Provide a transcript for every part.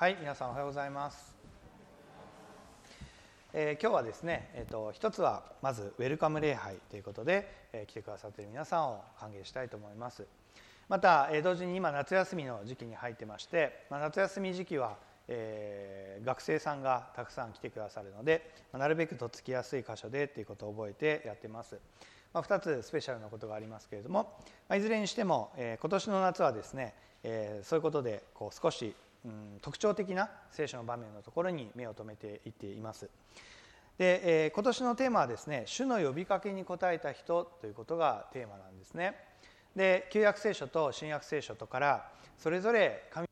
はい、皆さんおはようございます。今日はですね、一つはまずウェルカム礼拝ということで、来てくださっている皆さんを歓迎したいと思います。また、同時に今夏休みの時期に入ってまして、夏休み時期は、学生さんがたくさん来てくださるので、なるべくとっつきやすい箇所でということを覚えてやってます。2つスペシャルなことがありますけれども、いずれにしても、今年の夏はですね、そういうことで少し特徴的な聖書の場面のところに目を留めていっています。で、今年のテーマはですね、主の呼びかけに応えた人ということがテーマなんですね。で、旧約聖書と新約聖書とからそれぞれ神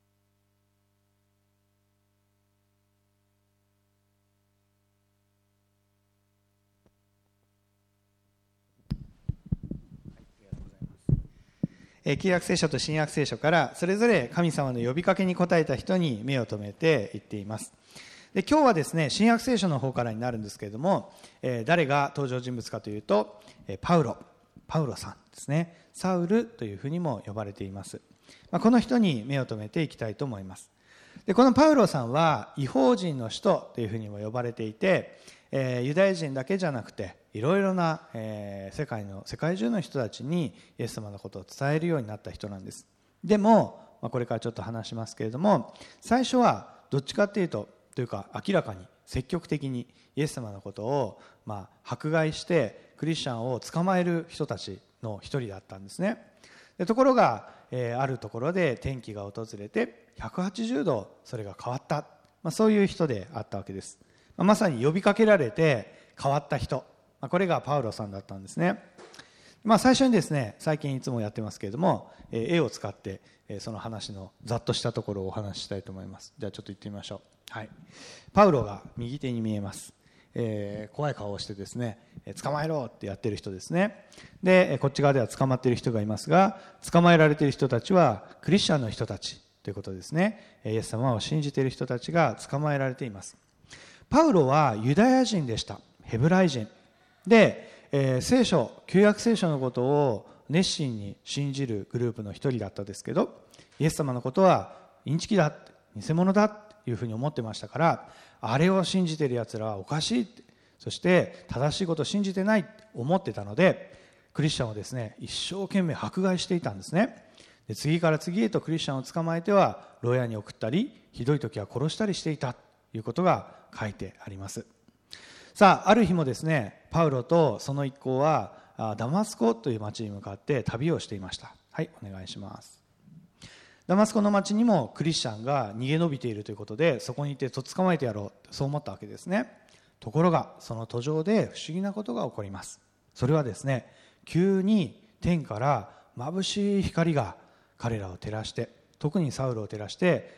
旧約聖書と新約聖書からそれぞれ神様の呼びかけに応えた人に目を留めていっています。で、今日はですね、新約聖書の方からになるんですけれども、誰が登場人物かというと、パウロさんですね。サウルというふうにも呼ばれています。この人に目を留めていきたいと思います。で、このパウロさんは異邦人の使徒というふうにも呼ばれていて、ユダヤ人だけじゃなくていろいろな、世界中の人たちにイエス様のことを伝えるようになった人なんです。でも、これからちょっと話しますけれども、最初はどっちかというか明らかに積極的にイエス様のことを、迫害してクリスチャンを捕まえる人たちの一人だったんですね。で、ところが、あるところで転機が訪れて180度それが変わった、そういう人であったわけです。まさに呼びかけられて変わった人、これがパウロさんだったんですね。最初にですね、最近いつもやってますけれども、絵を使ってその話のざっとしたところをお話ししたいと思います。じゃあちょっと言ってみましょう。はい、パウロが右手に見えます。怖い顔をしてですね、捕まえろってやってる人ですね。で、こっち側では捕まっている人がいますが、捕まえられている人たちはクリスチャンの人たちということですね。イエス様を信じている人たちが捕まえられています。パウロはユダヤ人でした。ヘブライ人で、旧約聖書のことを熱心に信じるグループの一人だったですけど、イエス様のことはインチキだ、偽物だというふうに思ってましたから、あれを信じているやつらはおかしい、そして正しいことを信じてないと思ってたので、クリスチャンをですね、一生懸命迫害していたんですね。で、次から次へとクリスチャンを捕まえては牢屋に送ったり、ひどい時は殺したりしていたということが書いてあります。さあ、ある日もですね、パウロとその一行はダマスコという町に向かって旅をしていました。はい、お願いします。ダマスコの町にもクリスチャンが逃げ延びているということで、そこにいてとっ捕まえてやろう、そう思ったわけですね。ところがその途上で不思議なことが起こります。それはですね、急に天から眩しい光が彼らを照らして、特にサウルを照らして、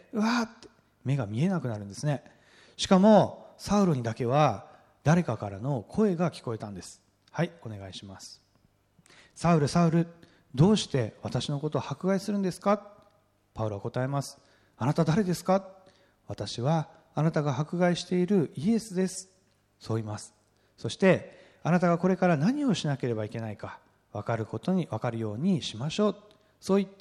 うわーって目が見えなくなるんですね。しかもサウルにだけは誰かからの声が聞こえたんです。はい、お願いします。サウル、サウル、どうして私のことを迫害するんですか？パウロは答えます。あなた誰ですか？私はあなたが迫害しているイエスです。そう言います。そしてあなたがこれから何をしなければいけないか分かるようにしましょう。そう言って、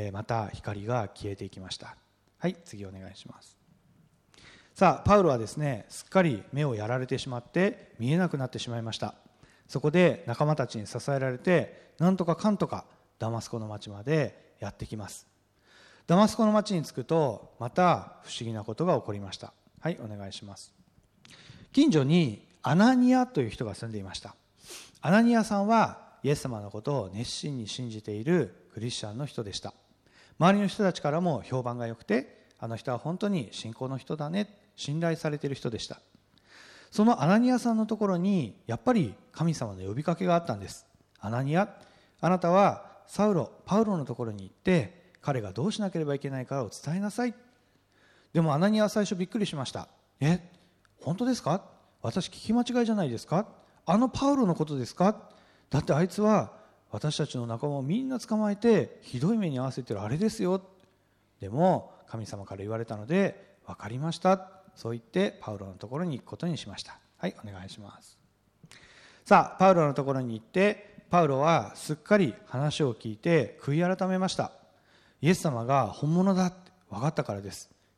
また光が消えていきました。はい、次お願いします。さあ、パウロはですね、すっかり目をやられてしまって見えなくなってしまいました。そこで仲間たちに支えられて、なんとかかんとかダマスコの町までやってきます。ダマスコの町に着くと、また不思議なことが起こりました。はい、お願いします。近所にアナニアという人が住んでいました。アナニアさんはイエス様のことを熱心に信じているクリスチャンの人でした。周りの人たちからも評判が良くて、あの人は本当に信仰の人だね、信頼されている人でした。そのアナニアさんのところにやっぱり神様の呼びかけがあったんです。アナニア、あなたはパウロのところに行って彼がどうしなければいけないかを伝えなさい。でもアナニアは最初びっくりしました。本当ですか？私聞き間違いじゃないですか？あのパウロのことですか？だってあいつは私たちの仲間をみんな捕まえてひどい目に遭わせてるあれですよ。でも神様から言われたので分かりました。そう言ってパウロのところに行くことにしました。はい、お願いします。さあ、パウロのところに行って、パウロはすっかり話を聞いて悔い改めました。イエス様が本物だって分かったからです。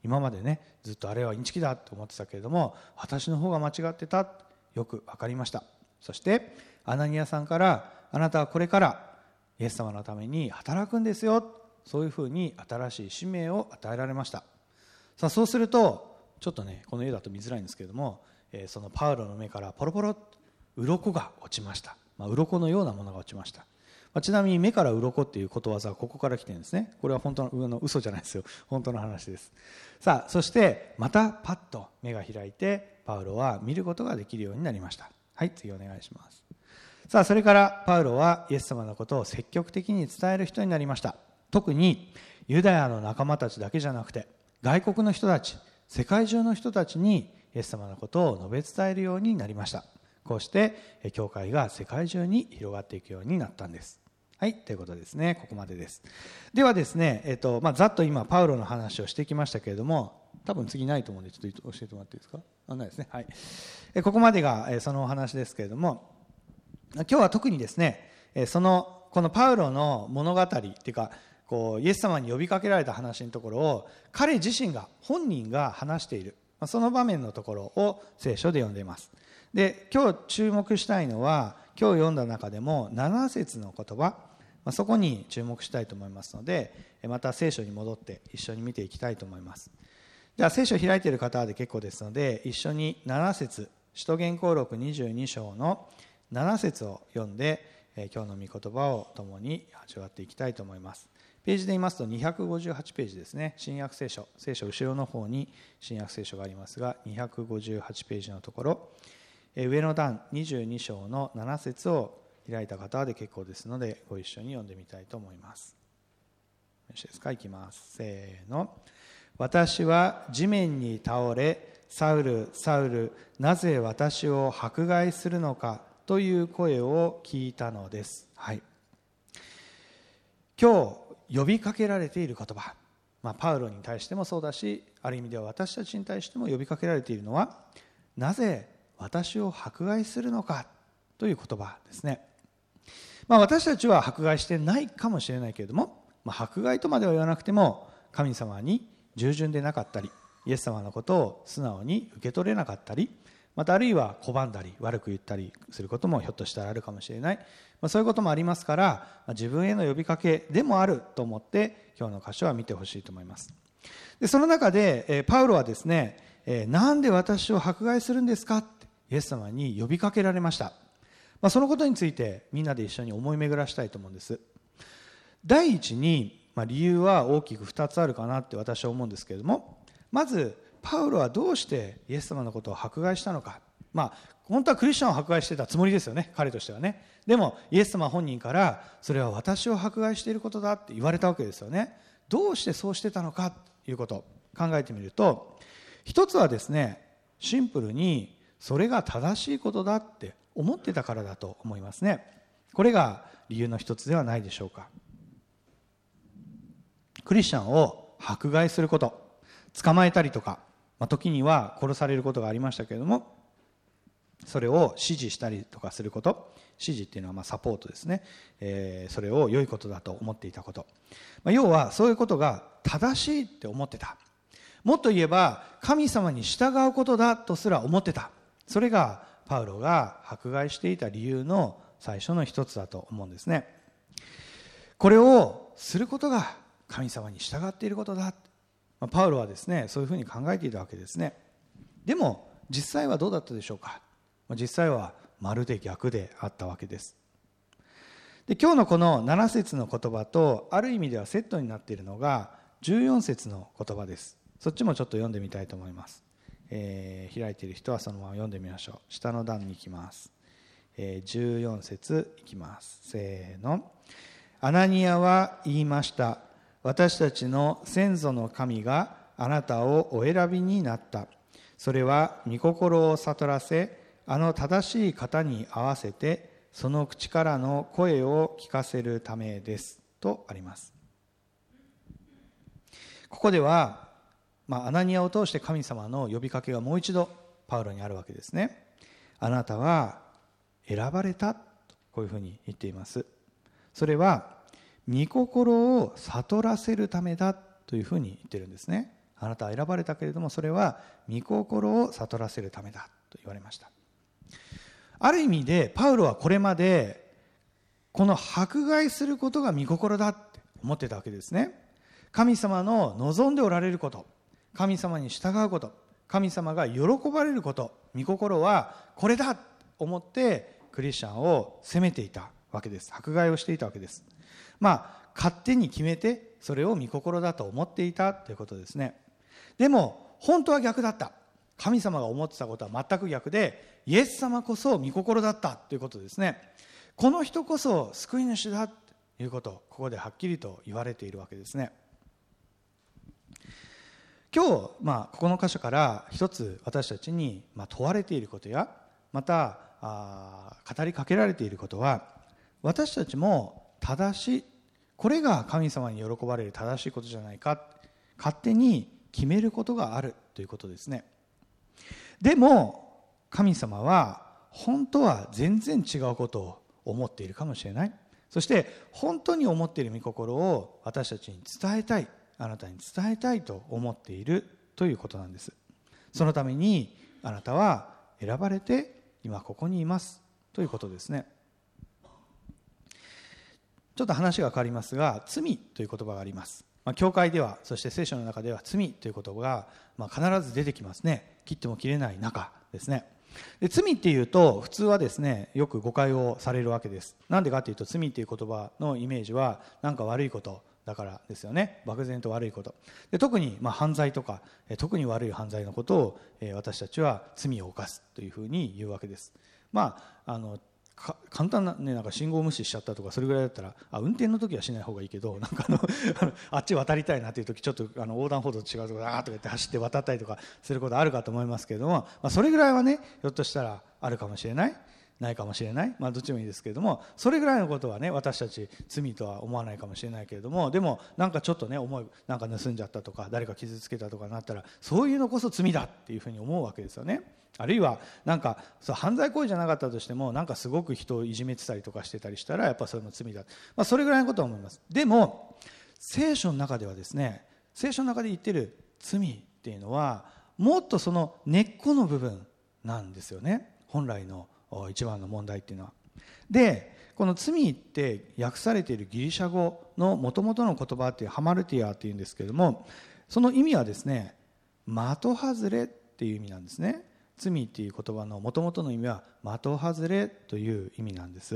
今までねずっとあれはインチキだと思ってたけれども、私の方が間違ってた、よく分かりました。そしてアナニアさんから、あなたはこれからイエス様のために働くんですよ、そういうふうに新しい使命を与えられました。さあそうすると、ちょっとねこの絵だと見づらいんですけれども、そのパウロの目からポロポロ鱗が落ちました。鱗のようなものが落ちました。ちなみに目から鱗っていうことわざはここから来てるんですね。これは本当の嘘じゃないですよ、本当の話です。さあそしてまたパッと目が開いて、パウロは見ることができるようになりました。はい、次お願いします。さあそれからパウロはイエス様のことを積極的に伝える人になりました。特にユダヤの仲間たちだけじゃなくて、外国の人たち、世界中の人たちにイエス様のことを述べ伝えるようになりました。こうして教会が世界中に広がっていくようになったんです。はい、ということですね。ここまでです。ではですね、ざっと今パウロの話をしてきましたけれども、多分次ないと思うんでちょっと教えてもらっていいですか。ないですね。はい。ここまでがそのお話ですけれども、今日は特にですね、このパウロの物語っていうか、イエス様に呼びかけられた話のところを彼自身が、本人が話している、その場面のところを聖書で読んでいます。で、今日注目したいのは、今日読んだ中でも7節の言葉、そこに注目したいと思いますので、また聖書に戻って一緒に見ていきたいと思います。では聖書を開いている方はで結構ですので、一緒に7節、使徒言行録22章の7節を読んで、今日の御言葉を共に味わっていきたいと思います。ページで言いますと258ページですね。新約聖書、聖書後ろの方に新約聖書がありますが、258ページのところ、上の段22章の7節を開いた方はで結構ですので、ご一緒に読んでみたいと思います。よろしいですか。いきます。せーの。私は地面に倒れ、サウル、サウル、なぜ私を迫害するのかという声を聞いたのです。はい。今日呼びかけられている言葉、パウロに対してもそうだし、ある意味では私たちに対しても呼びかけられているのは、なぜ私を迫害するのかという言葉ですね。私たちは迫害してないかもしれないけれども、迫害とまでは言わなくても、神様に従順でなかったり、イエス様のことを素直に受け取れなかったり、またあるいは拒んだり悪く言ったりすることもひょっとしたらあるかもしれない、そういうこともありますから、自分への呼びかけでもあると思って今日の箇所は見てほしいと思います。でその中でパウロはですね、なんで私を迫害するんですかってイエス様に呼びかけられました。そのことについてみんなで一緒に思い巡らしたいと思うんです。第一に、理由は大きく2つあるかなって私は思うんですけれども、まずパウロはどうしてイエス様のことを迫害したのか。本当はクリスチャンを迫害してたつもりですよね、彼としてはね。でもイエス様本人から、それは私を迫害していることだって言われたわけですよね。どうしてそうしてたのかということを考えてみると、一つはですね、シンプルにそれが正しいことだって思ってたからだと思いますね。これが理由の一つではないでしょうか。クリスチャンを迫害すること、捕まえたりとか、時には殺されることがありましたけれども、それを支持したりとかすること、支持っていうのはサポートですね、それを良いことだと思っていたこと、要はそういうことが正しいって思ってた。もっと言えば神様に従うことだとすら思ってた。それがパウロが迫害していた理由の最初の一つだと思うんですね。これをすることが神様に従っていることだ。パウロはですね、そういうふうに考えていたわけですね。でも実際はどうだったでしょうか。実際はまるで逆であったわけです。で、今日のこの7節の言葉とある意味ではセットになっているのが14節の言葉です。そっちもちょっと読んでみたいと思います。開いている人はそのまま読んでみましょう。下の段に行きます。14節いきます。せーの。アナニアは言いました。私たちの先祖の神があなたをお選びになった。それは御心を悟らせ、あの正しい方に合わせてその口からの声を聞かせるためですとあります。ここでは、アナニアを通して神様の呼びかけがもう一度パウロにあるわけですね。あなたは選ばれたとこういうふうに言っています。それは御心を悟らせるためだというふうに言ってるんですね。 あなたは選ばれたけれども、それは御心を悟らせるためだと言われました。ある意味でパウロはこれまでこの迫害することが御心だって思ってたわけですね。神様の望んでおられること、神様に従うこと、神様が喜ばれること、御心はこれだと思ってクリスチャンを責めていたわけです。迫害をしていたわけです。勝手に決めてそれを御心だと思っていたということですね。でも本当は逆だった。神様が思ってたことは全く逆で、イエス様こそ御心だったということですね。この人こそ救い主だということをここではっきりと言われているわけですね。今日、ここの箇所から一つ私たちに問われていることや、また語りかけられていることは、私たちも正しい、これが神様に喜ばれる正しいことじゃないか、勝手に決めることがあるということですね。でも神様は本当は全然違うことを思っているかもしれない。そして本当に思っている御心を私たちに伝えたい、あなたに伝えたいと思っているということなんです。そのためにあなたは選ばれて今ここにいますということですね。ちょっと話が変わりますが、罪という言葉があります。教会では、そして聖書の中では罪という言葉が必ず出てきますね。切っても切れない中ですね。で、罪っていうと普通はですね、よく誤解をされるわけです。なんでかっていうと、罪っていう言葉のイメージはなんか悪いことだからですよね。漠然と悪いこと。で、特に犯罪とか特に悪い犯罪のことを私たちは罪を犯すというふうに言うわけです。簡単なね、なんか信号無視しちゃったとかそれぐらいだったら運転の時はしない方がいいけど、なんかあっち渡りたいなという時ちょっと横断歩道と違うところとか言って走って渡ったりとかすることあるかと思いますけれども、それぐらいはね、ひょっとしたらあるかもしれない、ないかもしれない、どっちもいいですけれども、それぐらいのことはね、私たち罪とは思わないかもしれないけれども、でもなんかちょっとね、なんか盗んじゃったとか誰か傷つけたとかなったら、そういうのこそ罪だっていうふうに思うわけですよね。あるいはなんか犯罪行為じゃなかったとしても、なんかすごく人をいじめてたりとかしてたりしたら、やっぱそれも罪だ、それぐらいのことは思います。でも聖書の中ではですね、聖書の中で言ってる罪っていうのはもっとその根っこの部分なんですよね。本来の一番の問題っていうのは。で、この罪って訳されているギリシャ語の元々の言葉っていうハマルティアっていうんですけれども、その意味はですね、的外れっていう意味なんですね。罪っていう言葉の元々の意味は的外れという意味なんです。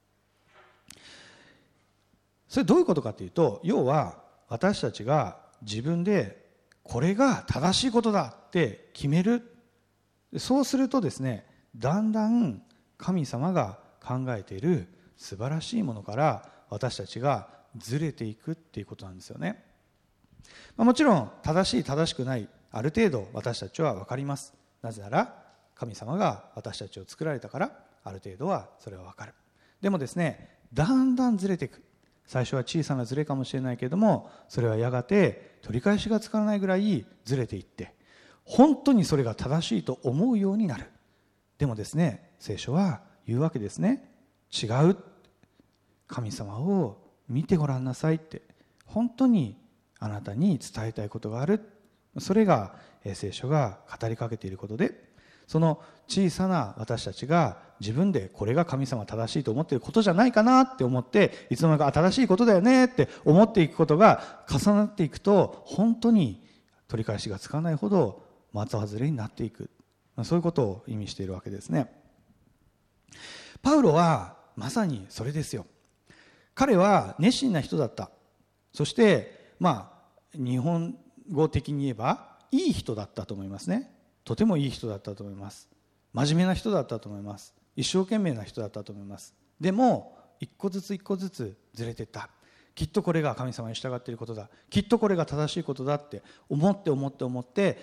それどういうことかというと、要は私たちが自分でこれが正しいことだって決める。そうするとですね、だんだん神様が考えている素晴らしいものから私たちがずれていくっていうことなんですよね。もちろん正しい正しくない、ある程度私たちは分かります。なぜなら神様が私たちを作られたから、ある程度はそれは分かる。でもですね、だんだんずれていく。最初は小さなずれかもしれないけれども、それはやがて取り返しがつかないぐらいずれていって、本当にそれが正しいと思うようになる。でもですね、聖書は言うわけですね。違う。神様を見てごらんなさいって、本当にあなたに伝えたいことがある。それが聖書が語りかけていることで、その小さな私たちが自分でこれが神様正しいと思っていることじゃないかなって思って、いつの間にか正しいことだよねって思っていくことが重なっていくと、本当に取り返しがつかないほど的外れになっていく。そういうことを意味しているわけですね。パウロはまさにそれですよ。彼は熱心な人だった。そして日本語的に言えばいい人だったと思いますね。とてもいい人だったと思います。真面目な人だったと思います。一生懸命な人だったと思います。でも一個ずつずれていった。きっとこれが神様に従っていることだ、きっとこれが正しいことだって思って、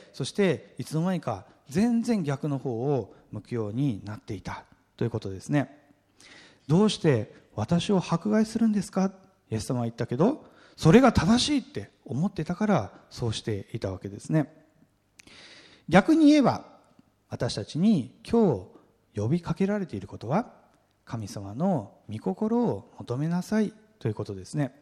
そしていつの間にか全然逆の方を向くようになっていたということですね。どうして私を迫害するんですか、イエス様は言ったけど、それが正しいって思ってたからそうしていたわけですね。逆に言えば私たちに今日呼びかけられていることは、神様の御心を求めなさいということですね。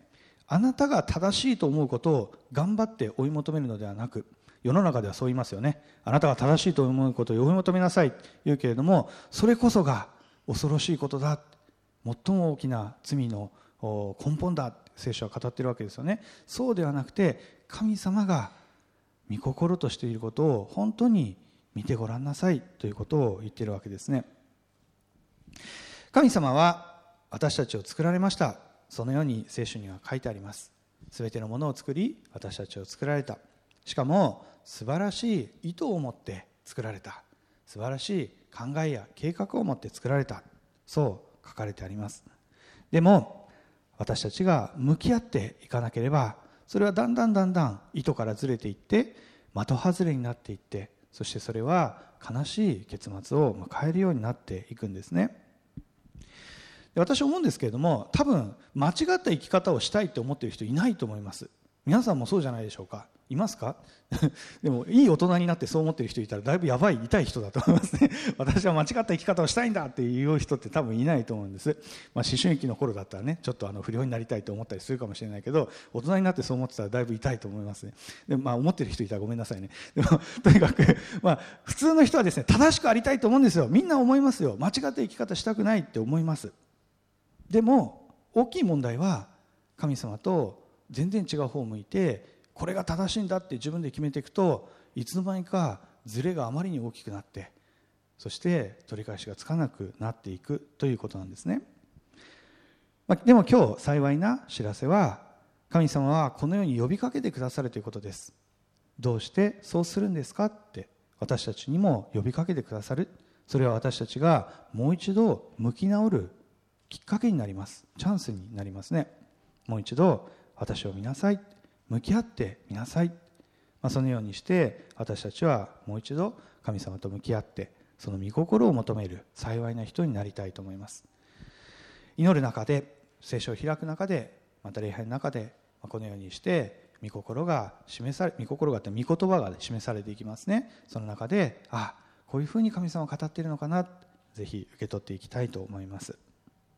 あなたが正しいと思うことを頑張って追い求めるのではなく、世の中ではそう言いますよね。あなたが正しいと思うことを追い求めなさいと言うけれども、それこそが恐ろしいことだ、最も大きな罪の根本だ、聖書は語っているわけですよね。そうではなくて、神様が御心としていることを本当に見てごらんなさいということを言っているわけですね。神様は私たちを作られました。そのように聖書には書いてあります。すべてのものを作り、私たちを作られた。しかも素晴らしい意図を持って作られた。素晴らしい考えや計画を持って作られた。そう書かれてあります。でも私たちが向き合っていかなければ、それはだんだん意図からずれていって、的外れになっていって、そしてそれは悲しい結末を迎えるようになっていくんですね。私は思うんですけれども、多分間違った生き方をしたいって思っている人いないと思います。皆さんもそうじゃないでしょうか。いますか？でもいい大人になってそう思っている人いたらだいぶやばい、痛い人だと思いますね。私は間違った生き方をしたいんだっていう人って多分いないと思うんです。思春期の頃だったらね、ちょっと不良になりたいと思ったりするかもしれないけど、大人になってそう思ってたらだいぶ痛いと思いますね。でも思っている人いたらごめんなさいね。でもとにかく、普通の人はですね、正しくありたいと思うんですよ。みんな思いますよ。間違った生き方したくないって思います。でも大きい問題は、神様と全然違う方を向いて、これが正しいんだって自分で決めていくと、いつの間にかズレがあまりに大きくなって、そして取り返しがつかなくなっていくということなんですね。でも今日幸いな知らせは、神様はこのように呼びかけてくださるということです。どうしてそうするんですかって私たちにも呼びかけてくださる。それは私たちがもう一度向き直るきっかけになります。チャンスになりますね。もう一度私を見なさい、向き合ってみなさい、そのようにして私たちはもう一度神様と向き合って、その御心を求める幸いな人になりたいと思います。祈る中で、聖書を開く中で、また礼拝の中で、このようにして御心が示され、御心があって御言葉が示されていきますね。その中で、こういうふうに神様が語っているのかな、ぜひ受け取っていきたいと思います。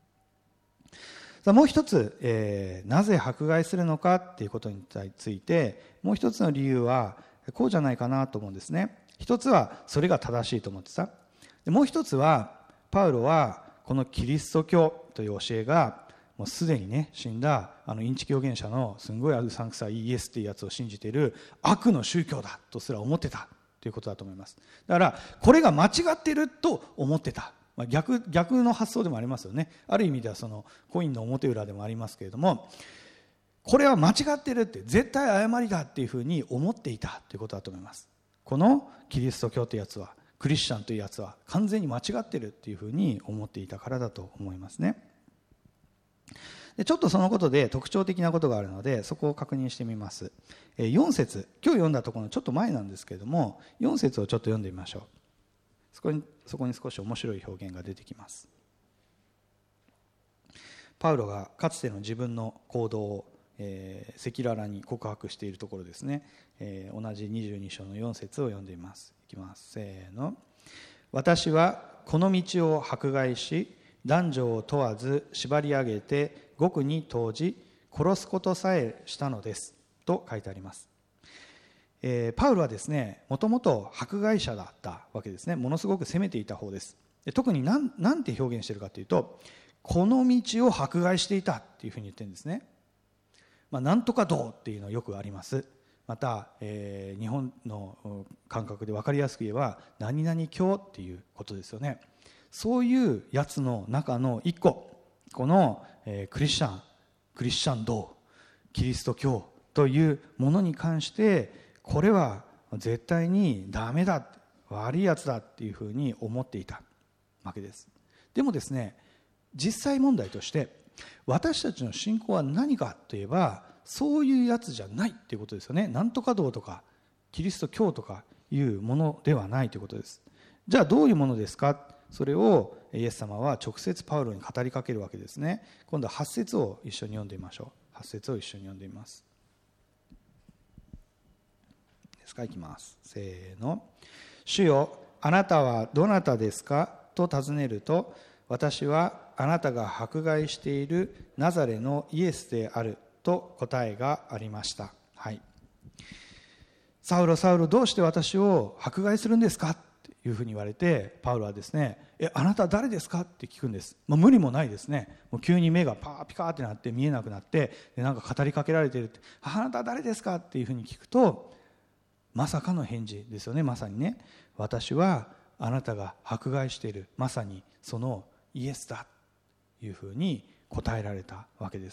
もう一つ、なぜ迫害するのかっていうことについて、もう一つの理由はこうじゃないかなと思うんですね。一つはそれが正しいと思ってた。もう一つはパウロはこのキリスト教という教えがもうすでにね、死んだインチキ預言者のすごいさんくさいイエスっていうやつを信じている悪の宗教だとすら思ってたということだと思います。だからこれが間違っていると思ってた。逆の発想でもありますよね。ある意味ではそのコインの表裏でもありますけれども、これは間違ってるって、絶対誤りだっていうふうに思っていたということだと思います。このキリスト教というやつは、クリスチャンというやつは完全に間違ってるっていうふうに思っていたからだと思いますね。でちょっとそのことで特徴的なことがあるので、そこを確認してみます。4節、今日読んだところのちょっと前なんですけれども、4節をちょっと読んでみましょう。そこに少し面白い表現が出てきます。パウロがかつての自分の行動を赤裸々に告白しているところですね。同じ22章の4節を読んでみます。いきます。せーの。私はこの道を迫害し、男女を問わず縛り上げて獄に投じ、殺すことさえしたのですと書いてあります。パウロはですね、もともと迫害者だったわけですね。ものすごく責めていた方です。特になんて表現しているかというと、この道を迫害していたっていうふうに言ってるんですね。なんとか道っていうのはよくあります。また、日本の感覚で分かりやすく言えば何々教っていうことですよね。そういうやつの中の一個、この、クリスチャン道、キリスト教というものに関して、これは絶対にダメだ、悪いやつだっていうふうに思っていたわけです。でもですね、実際問題として私たちの信仰は何かといえば、そういうやつじゃないっていうことですよね。なんとか道とかキリスト教とかいうものではないということです。じゃあどういうものですか。それをイエス様は直接パウロに語りかけるわけですね。今度は8節を一緒に読んでみましょう。8節を一緒に読んでみます。いきます。せーの。主よ、あなたはどなたですかと尋ねると、私はあなたが迫害しているナザレのイエスであると答えがありました。はい。サウロ、サウロ、どうして私を迫害するんですかっていうふうに言われて、パウロはですね、あなたは誰ですかって聞くんです。無理もないですね。もう急に目がパーピカーってなって見えなくなって、でなんか語りかけられているって、あなたは誰ですかっていうふうに聞くと、まさかの返事ですよね。まさにね、私はあなたが迫害している、まさにそのイエスだというふうに答えられたわけです。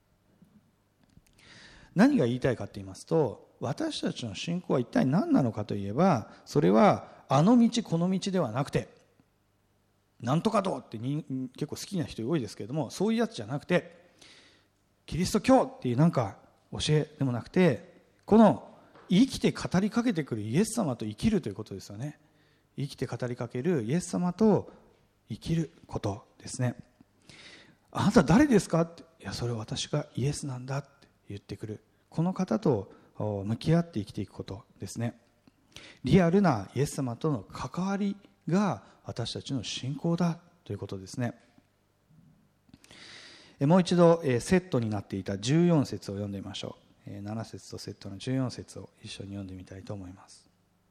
何が言いたいかと言いますと、私たちの信仰は一体何なのかといえば、それはあの道この道ではなくて、なんとかどうって結構好きな人多いですけれども、そういうやつじゃなくて、キリスト教っていうなんか教えでもなくて、この生きて語りかけてくるイエス様と生きるということですよね。生きて語りかけるイエス様と生きることですね。あなた誰ですかって、いやそれは私がイエスなんだって言ってくる、この方と向き合って生きていくことですね。リアルなイエス様との関わりが私たちの信仰だということですね。もう一度セットになっていた14節を読んでみましょう。7節とセットの14節を一緒に読んでみたいと思います。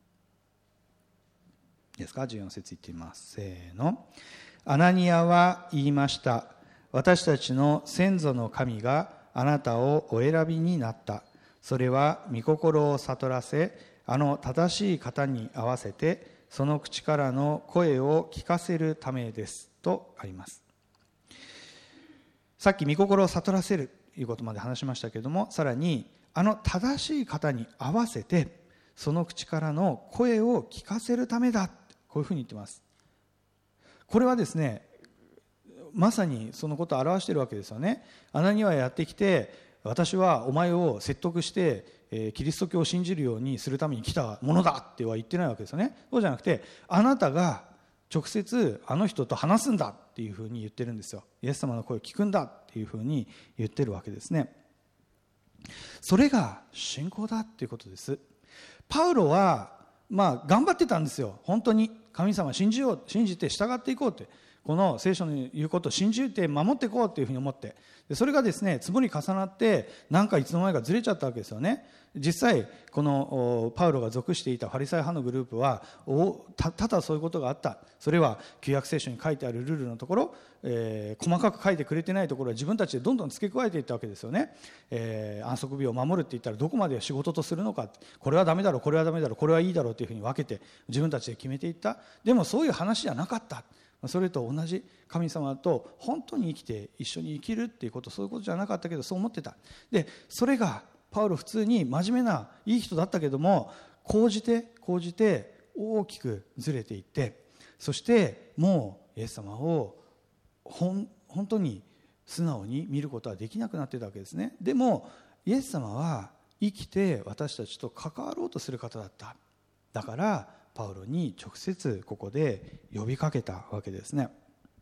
いいですか。14節言ってみます。せーの。アナニアは言いました。私たちの先祖の神があなたをお選びになった。それは御心を悟らせ、あの正しい方に合わせてその口からの声を聞かせるためですとあります。さっき御心を悟らせるということまで話しましたけれども、さらにあの正しい方に合わせてその口からの声を聞かせるためだ、こういうふうに言ってます。これはですね、まさにそのことを表しているわけですよね。アナニアはやってきて、私はお前を説得してキリスト教を信じるようにするために来たものだっては言ってないわけですよね。そうじゃなくて、あなたが直接あの人と話すんだっていうふうに言ってるんですよ。イエス様の声を聞くんだっていうふうに言ってるわけですね。それが信仰だっていうことです。パウロは頑張ってたんですよ。本当に神様を信じよう、信じて従っていこうって、この聖書の言うことを信じて守っていこうというふうに思って、でそれがですね、積もり重なってなんかいつの間にかずれちゃったわけですよね。実際このパウロが属していたファリサイ派のグループはただそういうことがあった。それは旧約聖書に書いてあるルールのところ、細かく書いてくれてないところは自分たちでどんどん付け加えていったわけですよね。安息日を守るって言ったらどこまで仕事とするのか、これはダメだろう、これはダメだろう、これはいいだろうというふうに分けて自分たちで決めていった。でもそういう話じゃなかった。それと同じ、神様と本当に生きて一緒に生きるっていうこと、そういうことじゃなかったけどそう思ってた。でそれがパウロ普通に真面目ないい人だったけども、こうじて大きくずれていって、そしてもうイエス様を本当に素直に見ることはできなくなっていたわけですね。でもイエス様は生きて私たちと関わろうとする方だった。だからパウロに直接ここで呼びかけたわけですね。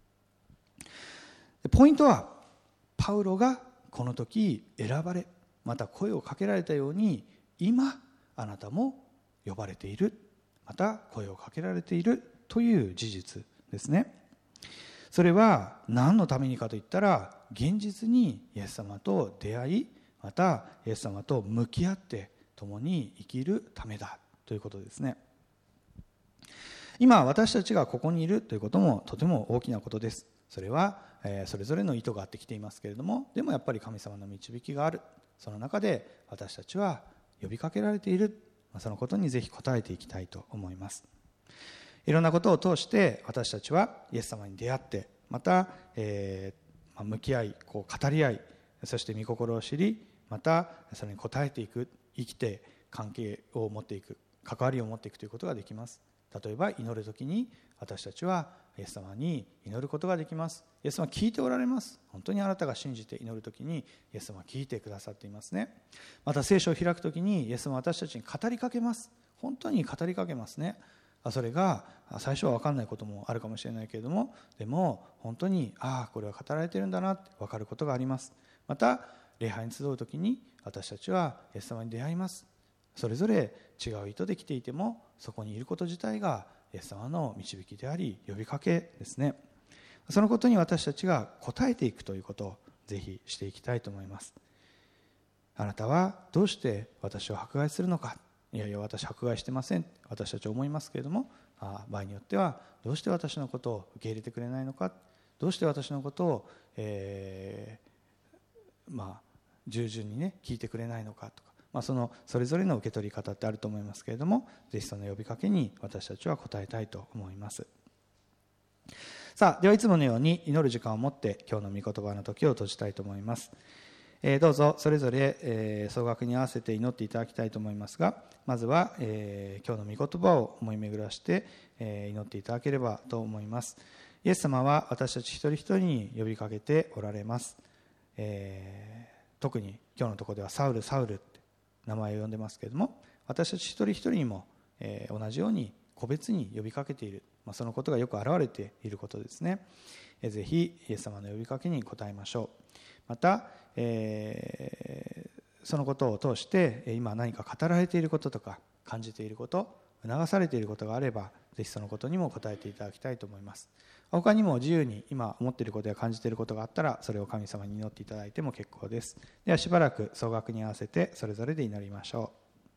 ポイントは、パウロがこの時選ばれ、また声をかけられたように、今あなたも呼ばれている、また声をかけられているという事実ですね。それは何のためにかといったら、現実にイエス様と出会い、またイエス様と向き合って共に生きるためだということですね。今私たちがここにいるということもとても大きなことです。それはそれぞれの意図があってきていますけれども、でもやっぱり神様の導きがある。その中で私たちは呼びかけられている。そのことにぜひ応えていきたいと思います。いろんなことを通して私たちはイエス様に出会って、また向き合い、語り合い、そして御心を知り、またそれに応えていく、生きて関係を持っていく、関わりを持っていくということができます。例えば祈るときに私たちはイエス様に祈ることができます。イエス様は聞いておられます。本当にあなたが信じて祈るときにイエス様は聞いてくださっていますね。また聖書を開くときにイエス様は私たちに語りかけます。本当に語りかけますね。それが最初は分かんないこともあるかもしれないけれども、でも本当にこれは語られているんだなって分かることがあります。また礼拝に集うときに私たちはイエス様に出会います。それぞれ違う意図で来ていても、そこにいること自体がイエス様の導きであり呼びかけですね。そのことに私たちが応えていくということをぜひしていきたいと思います。 あなたはどうして私を迫害するのか。いやいや、私迫害してません、私たちは思いますけれども、場合によってはどうして私のことを受け入れてくれないのか、どうして私のことを、従順にね聞いてくれないのかとか、それぞれの受け取り方ってあると思いますけれども、ぜひその呼びかけに私たちは応えたいと思います。さあ、ではいつものように祈る時間を持って今日の御言葉の時を閉じたいと思います。どうぞそれぞれ、総額に合わせて祈っていただきたいと思いますが、まずは、今日の御言葉を思い巡らして、祈っていただければと思います。イエス様は私たち一人一人に呼びかけておられます。特に今日のところではサウルサウルって名前を呼んでますけれども、私たち一人一人にも、同じように個別に呼びかけている、そのことがよく表れていることですね。ぜひイエス様の呼びかけに応えましょう。また、そのことを通して今何か語られていることとか感じていること、促されていることがあれば、ぜひそのことにも答えていただきたいと思います。他にも自由に今思っていることや感じていることがあったら、それを神様に祈っていただいても結構です。ではしばらく総額に合わせてそれぞれで祈りましょう。